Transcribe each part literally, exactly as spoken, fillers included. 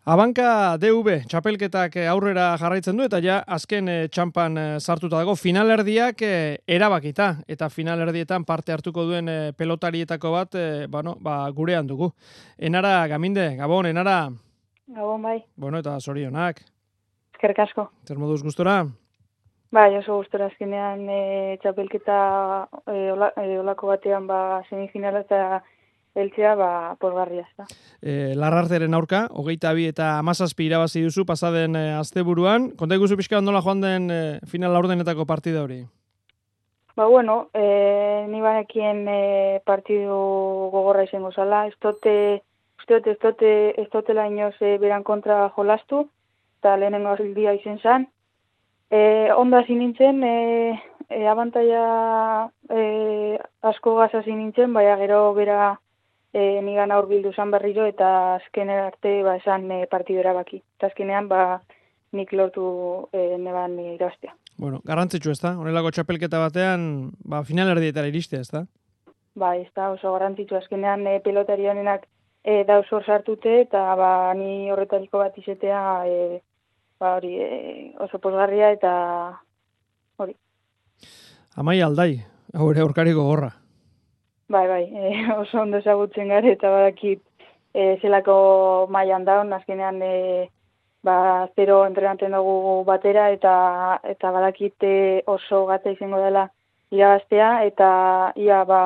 Abanka D V txapelketak aurrera jarraitzen du eta ja azken txampan sartuta dago finalerdiak erabakita eta finalerdietan parte hartuko duen pelotarietako bat bueno, ba, gurean dugu. Enara Gaminde, Gabon, Enara. Gabon bai. Bueno, eta zorionak. Eskerrik asko. Zer moduz gustora? Bai, oso gustora azkenean e, txapelketa e, ola, e, olako batean ba semifinala eta eltzea ba pozgarria da. E, Larrarteren aurka, hogeita bi eta hamazazpi irabazi duzu pasaden e, asteburuan. Konta iguzu pixka nola joan den e, final laurdenetako partida hori? Ba bueno, e, ni banekien e, partidu gogorra izango zala. Ez dote, uste dut ez dote, ez dotela inoz e, beran kontra jolastu, eta lehenengo aldia izen zan. E, onda hasi nintzen, e, e, abantaia e, asko gazasi nintzen, baina gero bera e, nigan aurbildu zan berriro eta azken arte ba, esan e, partidu erabaki. Eta azkenean ba, nik lortu e, neban irastea. Bueno, garrantzitsu ez da? Honelako txapelketa batean ba, finalerdietara iristea ez da? Ba, ez da oso garrantzitsu. Azkenean e, pelotari honenak e, dauz hor sartute eta ba, ni horretariko bat izetea e, ba, hori, e, oso pozgarria eta hori. Amai aldai, haure aurkariko gorra. Bai, bai, e, oso ondo ezagutzen gara eta badakit e, zelako mailan daun, azkenean e, ba, zero entrenatzen dugu batera eta eta badakit e, oso gata izango dela irabaztea eta ia ba,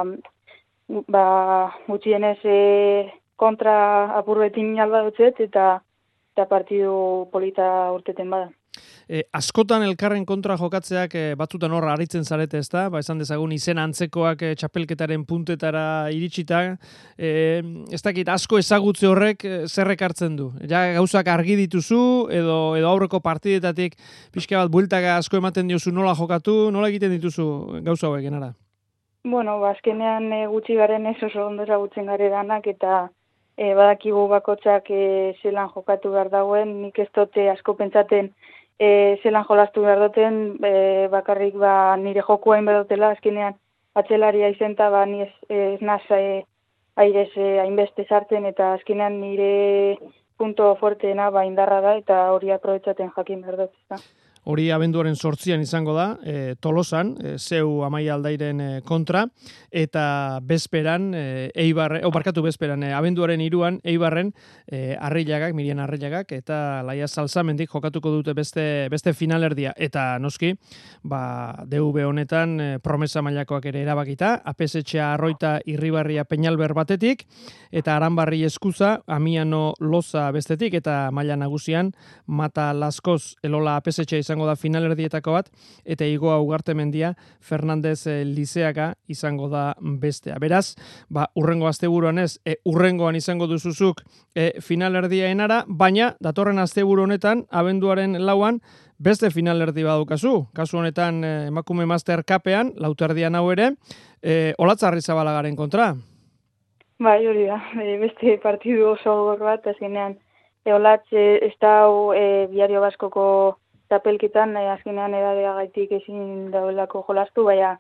ba gutxienez e, kontra apurbetin alba dutzet eta eta partidu polita urteten bada. E, askotan elkarren kontra jokatzeak e, batzutan horra aritzen zarete ez da, ba, esan dezagun izen antzekoak e, txapelketaren puntetara iritsita, e, ez dakit asko ezagutze horrek e, zerrek hartzen du. Ja gauzak argi dituzu edo edo aurreko partidetatik pixka bat bueltaka asko ematen diozu nola jokatu, nola egiten dituzu gauza hauek Enara? Bueno, ba, azkenean e, gutxi garen ez oso ondo ezagutzen gare danak eta e, badakigu bakotxak e, zelan jokatu behar dagoen, nik ez dute asko pentsaten E, zelan jolastu behar duten, e, bakarrik ba, nire joku hain bedotela, azkenean atzelaria izenta, ba, ni ez, ez naz e, airez e, hainbeste sartzen, eta azkenean nire punto fuerteena ba, indarra da, eta hori aprobetsaten jakin behar dut. Da. Hori abenduaren sortzian izango da, e, Tolosan, e, zeu Amaia Aldairen e, kontra, eta bezperan, e, Eibarre, o barkatu bezperan, e, abenduaren iruan, Eibarren, e, Arrillagak, Mirian Arrillagak, eta Laia Salzamendik jokatuko dute beste, beste finalerdia. Eta noski, ba, D V honetan e, promesa mailakoak ere erabakita, Apesetxea Arroita Irribarria Peñalber batetik, eta Aranbarri Eskuza, Amiano Loza bestetik, eta maila nagusian, Mata Laskoz Elola Apesetxea izango da finalerdietako bat, eta Igoa Ugartemendia Fernandez e, Lizeaga izango da bestea. Beraz, ba, urrengo asteburuan ez, e, urrengoan izango duzuzuk e, finalerdia Enara, baina datorren asteburu honetan, abenduaren lauan, beste finalerdi badukazu. Kasu honetan, e, emakume master kapean, lauterdian hau ere, e, Olatz Arrizabalagaren kontra. Bai, hori da, e, beste partidu oso gogor bat, azkenean, e, Olatz e, ez da e, Diario Baskoko txapelketan, e, azkenean edadea gaitik ezin daudelako jolastu, baina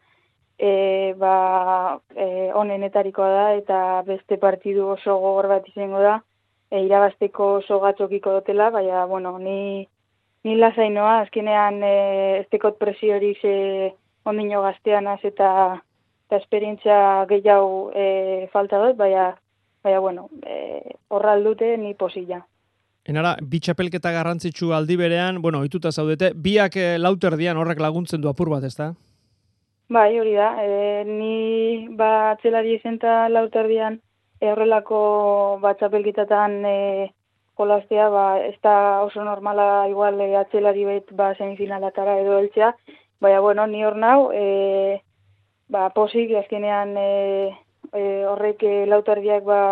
e, ba, e, onenetarikoa da eta beste partidu oso gogor bat izango da, e, irabazteko oso gatzokiko dutela, baina, bueno, ni, ni lasainoa, azkenean e, ez tekot presiorik ze ondino gazteanaz eta, eta esperientzia gehiago e, falta dut, baina, baina bueno, e, horra aldute ni posila. Enara, bi txapelketa garrantzitsu aldi berean, bueno, ohituta zaudete, biak e, lauterdian horrek laguntzen du apur bat, ez da? Bai, hori da. E, ni ba atzelari izenta lauterdian e, horrelako ba txapelketatan e, jolastea, ba ez da oso normala igual e, atzelari bet ba semifinalatara edo heltzea, baina bueno, ni hor nau, e, ba posik azkenean e, e, horrek e, lauterdiak ba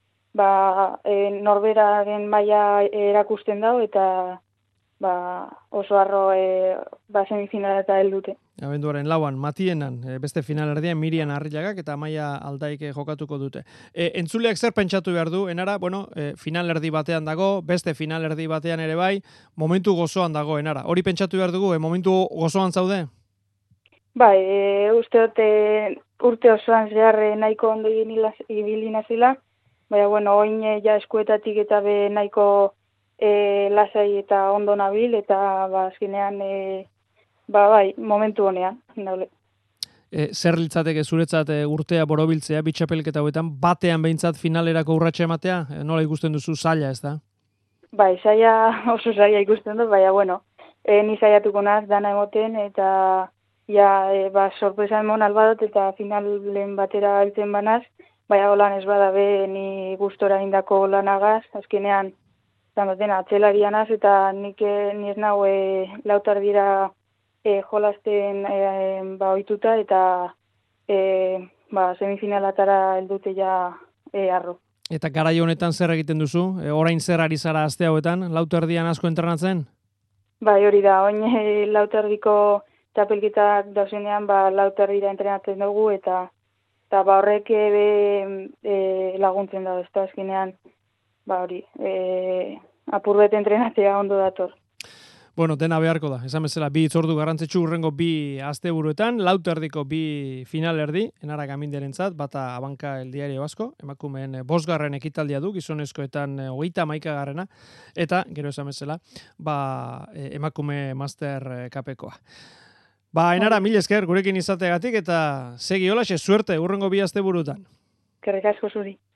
ba, e, norberaren maila erakusten dau eta ba, oso harro e, ba, semifinala eta heldute. Abenduaren lauan, Matienan, beste finalerdian Mirian Arrillagak eta Amaia Aldaik jokatuko dute. E, entzuleak zer pentsatu behar du, Enara, bueno, e, finalerdi batean dago, beste finalerdi batean ere bai, momentu gozoan dago, Enara. Hori pentsatu behar dugu, e, momentu gozoan zaude? Bai, e, uste dute urte osoan zehar nahiko ondo ibili nazela, baina, bueno, oin ja eskuetatik eta be nahiko e, lasai eta ondo nabil, eta ba, azkenean, e, ba, bai, momentu honean, naule. E, zer litzateke zuretzat e, urtea borobiltzea, bitxapelketa hauetan, batean behintzat finalerako urratxe ematea? E, nola ikusten duzu zaila, ez da? Bai, zaila, oso zaila ikusten dut, baina, bueno, e, ni saiatuko naz, dana emoten, eta ja, e, ba, sorpresa emon albadot, eta finalen batera heltzen banaz, baina holan ez bada be, ni gustora indako lanagaz, azkenean, zamaten, atzelarianaz, eta nik e, ni ez nago e, lautar dira e, jolasten e, ba, oituta, eta e, ba, semifinalatara heldute ja e, arro. Eta garai honetan zer egiten duzu? E, orain zer ari zara aste hauetan? Lauter erdian asko entrenatzen? Bai, hori da, oin e, lauterdiko txapelketak dauzenean, ba, lauterdira entrenatzen dugu, eta eta ba, horrek ebe e, laguntzen da, ez da, azkenean, ba, hori, e, apurbet entrenatzea ondo dator. Bueno, dena beharko da. Esan bezala, bi itzordu garrantzitsu urrengo bi asteburuetan, lauterdiko bi finalerdi, enarak aminderentzat, bata Abanka el Diario Vasco, emakumeen bosgarren ekitaldia du, gizonezkoetan hogeita hamaikagarrena, eta, gero esan bezala, ba, emakume master kapekoa. Ba, enara, mil esker, gurekin izateagatik, eta segi holaxe, suerte, urrengo bi asteburutan. Kerrik asko zuri.